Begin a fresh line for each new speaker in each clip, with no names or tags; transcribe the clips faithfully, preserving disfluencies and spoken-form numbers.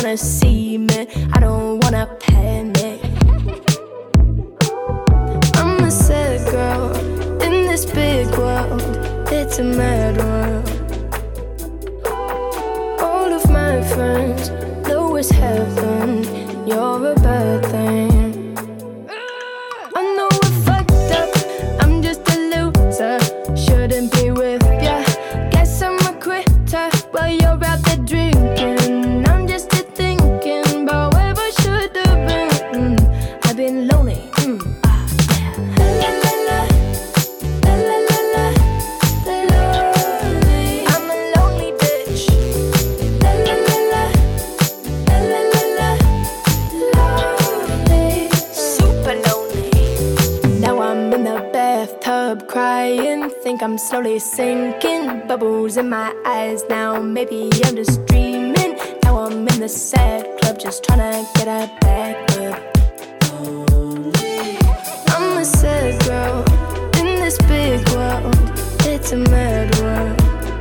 wanna see me, I don't wanna panic. I'm a sad girl in this big world, it's a mad world. All of my friends know it's heaven, you're a bad thing. I know I fucked up, I'm just a loser, shouldn't be with ya. Guess I'm a quitter while you're out there drinking. I'm just here thinking about where I should have been. Mm, I've been lonely. Mm, ah, yeah. La la la, la la la la, lonely. I'm a lonely bitch. La la la la, la la la la, lonely. Super lonely. Now I'm in the bathtub crying, think I'm slowly sinking. Bubbles in my eyes now, maybe I'm just dreaming. Now I'm in the sad club, just tryna get a back up. I'm a sad girl in this big world, it's a mad world.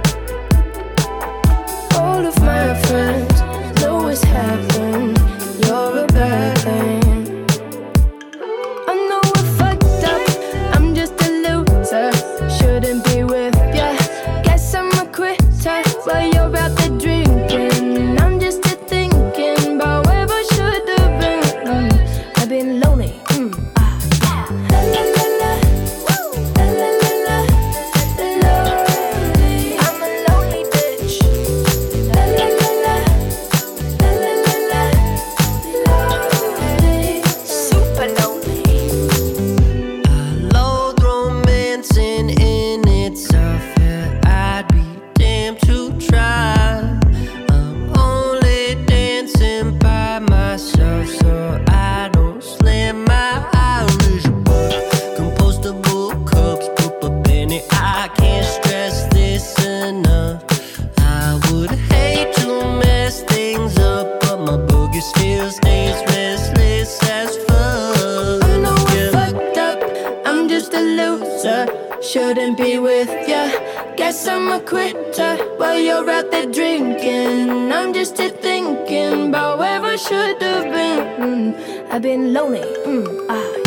All of my friends know it's happened, you're a bad thing. I know I fucked up, I'm just a loser, shouldn't be with ya. Guess I'm a quitter while you're out there drinking. I'm just here thinking about where I should have been. Mm, I've been lonely. Mm, ah, yeah. La la la la, la la la la, lonely. I'm a lonely bitch. La la la la, la la la la, lonely. Super lonely.
I loathe romancing in itself, yeah, I'd be damned to try. I'm only dancing by myself, so I don't slam my Irish bar. Compostable cups, put a penny, I can't stress this enough. I would hate to mess things up, but my boogie still stays restless as fuck.
I know I
Yeah.
fucked up, I'm just a loser, shouldn't be with ya. Guess I'm a quitter while you're out there drinking. I'm just here thinking about where I should have been. Mm, I've been lonely. Mm, ah,